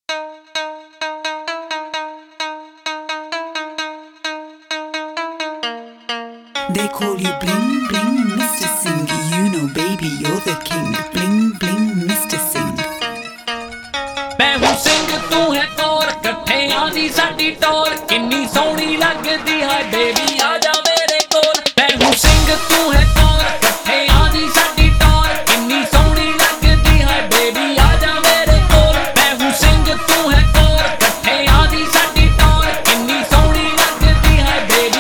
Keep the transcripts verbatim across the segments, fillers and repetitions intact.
They call you bling bling Mister Singh. You know baby you're the king. Bling bling Mister Singh. मैं हूँ सिंह तू है कौर, कट्ठे आनी साडी टोर, किन्नी सोहनी लगदी है बेबी आजा मेरे कोल। मैं हूँ सिंह तू है कौर, कट्ठे आनी साडी टोर, किन्नी सोहनी लगदी है बेबी आजा मेरे कोल। मैं हूँ सिंह तू है कौर, कट्ठे आनी साडी टोर, किन्नी सोहनी लगदी है बेबी।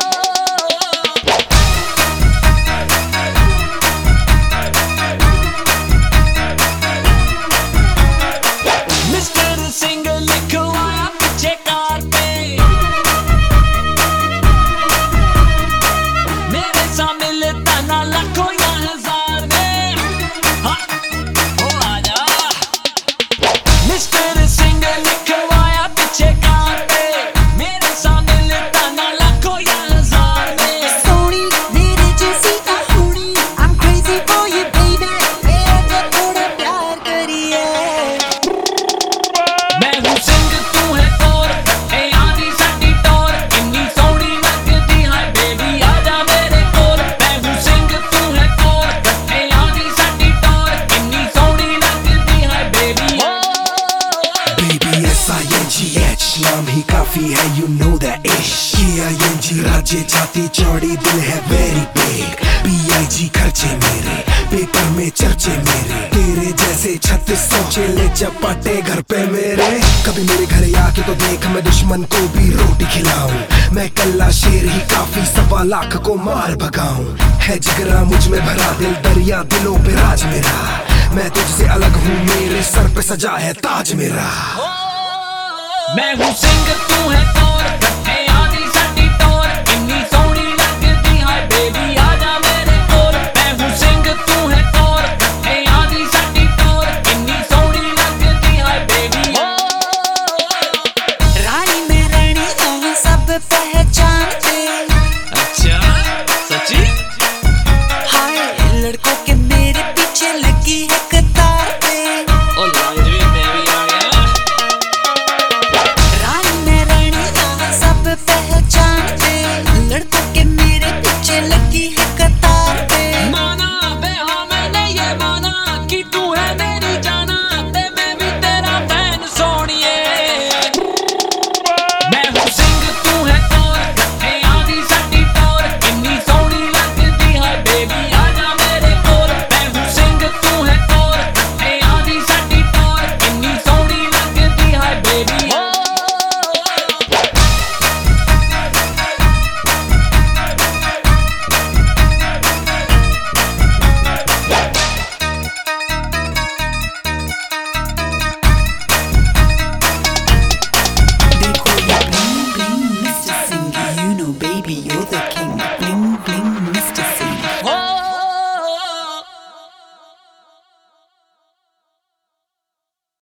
मिस्टर सिंह लिखवाया पीछे कार पे, मेरे सा मिलता ना लाखों या हजार में। हाँ, ओ आजा। मिस्टर सिंह लिखवाया पीछे कार पे, मेरे सा मिलता ना लाखों या हजार में। सोनी मेरे जैसी कहानी, I'm crazy for you baby, मेरा थोड़ा प्यार करिए। मैं हूँ सिंह तू है कौर, कट्ठे आनी साडी टोर, किन्नी सोहनी लगदी है बेबी आजा मेरे कोल। मैं हूँ सिंह तू है कौर, कट्ठे आनी साडी टोर, किन्नी सोहनी लगदी है baby. Baby S I N G H नाम ही काफी है, you know that ish। K I N G राज्य जाति चौड़ी दिल है very big। B I G खर्चे मेरे, पेपर में चर्चे मेरे, तेरे जैसे छत्तीस सौ चेले चपाटे घर पे मेरे। कभी मेरे घर आके तो देख मैं दुश्मन को भी रोटी खिलाऊं, मैं कल्ला शेर ही काफी सवा लाख को मार भगाऊं। है जिगरा मुझ में भरा दिल दरिया दिलों पे राज मेरा, मैं तुझसे अलग हूँ मेरे सर पे सजा है ताज मेरा। मैं हूँ सिंह तू है कौर, कट्ठे आनी साडी टोर, किन्नी सोहनी लगदी है बेबी आजा मेरे कोल। मैं हूँ सिंह तू है कौर, कट्ठे आनी साडी टोर, किन्नी सोहनी लगदी है बेबी। रानी में रानी हूँ सब पहचानते। अच्छा सच्ची? हाय लड़कों के मेरे पीछे लगी है कतार पे। ओ लॉन्जरी बेबी आ गया। रानी में रानी हूँ सब पहचानते, लड़कों के मेरे पीछे लगी है कतार पे। माना बे हाँ मैंने ये माना कि तू है मेरी जाना, ते मैं भी तेरा फैन सोनिए। मैं हूँ सिंह तू है कौर, कट्ठे आनी साडी टोर, किन्नी सोहनी लगदी है बेबी आजा मेरे कोल। मैं हूँ सिंह तू है कौर, कट्ठे आनी साडी टोर, किन्नी सोहनी लगदी है baby. They call you bling bling Mister Singh. You know baby you're the king. Bling bling Mister Singh.